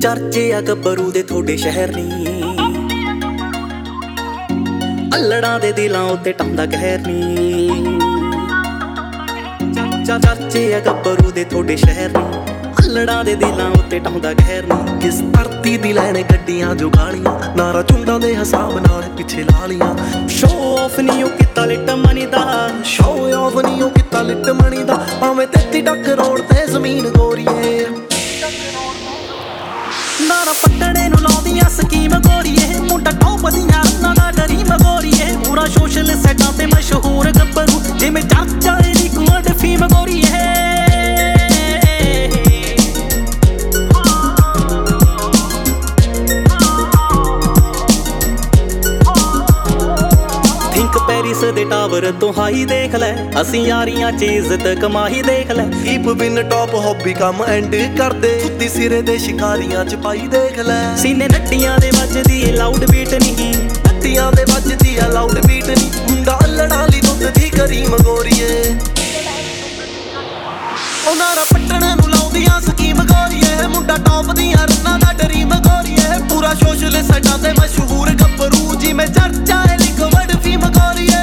ਚਰਚੇ ਆ ਗੱਭਰੂ ਦੇ ਤੁਹਾਡੇ ਸ਼ਹਿਰ ਨੀ, ਅਲੜਾਂ ਦੇ ਦਿਲਾਂ ਉੱਤੇ ਟੰਦਾ ਕਹਿਰ ਨੀ। ਚਰਚੇ ਆ ਗੱਭਰੂ ਦੇ ਤੁਹਾਡੇ ਸ਼ਹਿਰ ਨੀ, ਅਲੜਾਂ ਦੇ ਦਿਲਾਂ ਉੱਤੇ ਟੰਦਾ ਕਹਿਰ ਨੀ। ਕਿਸ ਧਰਤੀ ਦੀ ਲੈਣੇ ਗੱਡੀਆਂ ਜੋ ਗਾਲੀਆਂ, ਨਾਰਾ ਚੁੰਡਾਂ ਦੇ ਹਿਸਾਬ ਨਾਲ ਪਿੱਛੇ ਲਾ ਲੀਆਂ। ਸ਼ੋ ਆਫ ਨੀ ਉਹ ਕੀਤਾ ਲਿਟ ਮਨੀ ਦਾ, ਸ਼ੋ ਆਫ ਨੀ ਉਹ ਕੀਤਾ ਲਿਟ ਮਣੀ ਦਾ। ਭਾਵੇਂ 33 ਟੱਕ ਰੋਡ ਤੇ ਜ਼ਮੀਨ ਗੋਰੀਏ, ਨਾਰਾ ਪੱਟਣੇ ਨੂੰ ਲਾਉਂਦੀਆਂ ਸਕੀਮ ਗੋਰੀਏ। ਮੁੰਡਾ ਟੌਪ ਦੀਆਂ ਰੰਨਾਂ ਦਾ ਡਰੀਮ ਗੋਰੀਏ। ਪੂਰਾ ਸੋਸ਼ਲ ਸੈਟਾਂ ਤੇ ਮਸ਼ਹੂਰ ਗੱਭਰੂ, ਜਿਵੇਂ ਚਾਚਾ ਇਹਦੀ ਕੁਆਡ ਫੀਮ ਗੋਰੀਏ। ਥਿੰਕ ਪੈਰਿਸ ਦੇ ਟਾਵਰ ਤੋਂ ਹਾਈ ਦੇਖ ਲੈ, ਅਸੀਂ ਯਾਰੀਆਂ ਚ ਇੱਜ਼ਤ ਕਮਾਈ ਦੇਖ ਲੈ। ਹੀਪ ਬਿਨ ਟੌਪ ਹੌਬੀ ਕੰਮ ਐਂਡ ਕਰਦੇ, ਸੁੱਤੀ ਸਿਰੇ ਦੇ ਸ਼ਿਕਾਰੀਆਂ ਚ ਪਾਈ ਦੇਖ ਲੈ। ਸੀਨੇ ਨੱਟੀਆਂ ਦੇ ਵੱਜਦੀ ਏ ਲਾਊਡ ਬੀਟ ਨੀ, ਨੱਟੀਆਂ ਦੇ ਵੱਜਦੀ ਆ ਲਾਊਡ ਬੀਟ ਨੀ। ਮੁੰਡਾ ਅਲੜਾਂ ਲਈ ਦੁੱਧ ਦੀ ਕਰੀਮ ਗੋਰੀਏ, ਉਹ ਨਾਰਾ ਪੱਟਣ ਨੂੰ ਲਾਉਂਦੀਆਂ ਸਕੀਮ ਗੋਰੀਏ। ਮੁੰਡਾ ਟੌਪ ਦੀਆਂ ਰੰਨਾਂ ਦਾ ਡਰੀਮ ਗੋਰੀਏ। ਪੂਰਾ ਸੋਸ਼ਲ ਸਾਈਟਾਂ ਤੇ ਮਸ਼ਹੂਰ ਗੱਭਰੂ, ਜਿਵੇਂ ਚਰਚਾ ਏ ਲਿਕਵਿਡ ਫੀਮ ਗੋਰੀਏ।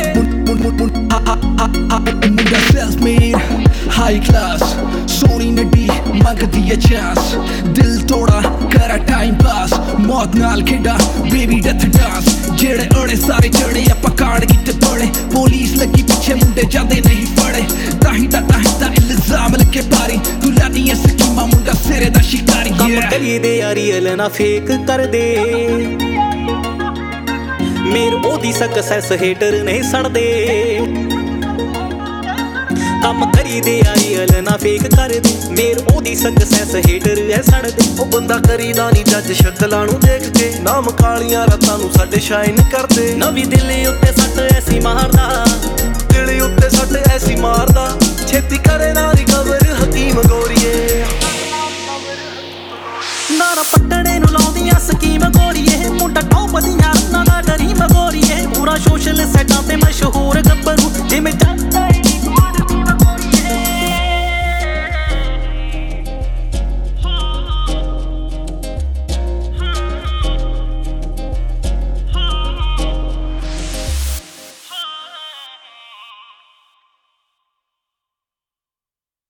ਮੁੰਡਾ self-made high class, ਸੋਹਣੀ ਨੱਡੀ ਮੰਗਦੀ ਏ ਚਾਂਸ। ਦਿਲ ਤੋੜਾ ਕਰਾ ਟਾਈਮ ਪਾਸ, ਮੌਤ ਨਾਲ ਖੇਡਾ ਬੇਬੀ ਡੈਥ ਡਾਂਸ। ਜਿਹੜੇ ਅੜੇ ਸਾਰੇ ਚੜੇ ਆਪਾਂ ਕਾਂਡ ਕੀਤੇ ਬੜੇ, ਪੁਲਿਸ ਲੱਗੀ ਪਿੱਛੇ ਮੁੰਡੇ ਜਾਂਦੇ ਨਹੀਂ ਫੜੇ। ਤਾਹੀਂ ਤਾਂ ਇਲਜ਼ਾਮ ਲੱਗੇ ਭਾਰੀ, ਤੂੰ ਲਾਦੀ ਐ ਸਕੀਮਾਂ ਮੁੰਡਾ ਸਿਰੇ ਦਾ ਸ਼ਿਕਾਰੀ। ਕੰਮ ਕਰੀਦੇ ਆ ਰੀਅਲ ਨਾ ਫੇਕ ਕਰਦੇ, ਮੇਰ ਉਹਦੀ ਸਕਸੈਸ ਹੇਟਰ ਨਹੀਂ ਸੜਦੇ। ਕੰਮ ਕਰੀਦੇ ਆ ਰੀਅਲ ਨਾ ਫੇਕ ਕਰਦੇ, ਮੇਰ ਉਹਦੀ ਸਕਸੈਸ ਹੇਟਰ ਐ ਸੜਦੇ। ਉਹ ਬੰਦਾ ਕਰੀਦਾ ਨੀ ਜੱਜ ਸ਼ਕਲਾਂ ਨੂੰ ਦੇਖ ਕੇ, ਨਾਮ ਕਾਲੀਆਂ ਰਾਤਾਂ ਨੂੰ ਸਾਡੇ ਸ਼ਾਈਨ ਕਰਦੇ। ਨਵੀਂ ਦਿੱਲੀ ਉੱਤੇ ਸੱਟ ਐਸੀ ਮਾਰਦਾ, ਦਿਲ ਉੱਤੇ ਸੱਟ ਐਸੀ ਮਾਰਦਾ। ਛੇਤੀ ਕਰੇ ਨਾ ਰਿਕਵਰ ਹਕੀਮ ਗੋਰੀਏ, ਨਾਰਾ ਪੱਟਣੇ ਨੂੰ ਲਾਉਂਦੀਆਂ ਸਕੀਮ ਗੋਰੀਏ। ਮੁੰਡਾ ਟੌਪ ਦੀਆਂ ਰੰਨਾਂ ਦਾ ਡਰੀਮ ਗੋਰੀਏ। ਪੂਰਾ ਸੋਸ਼ਲ ਸੈਟਾਂ ਤੇ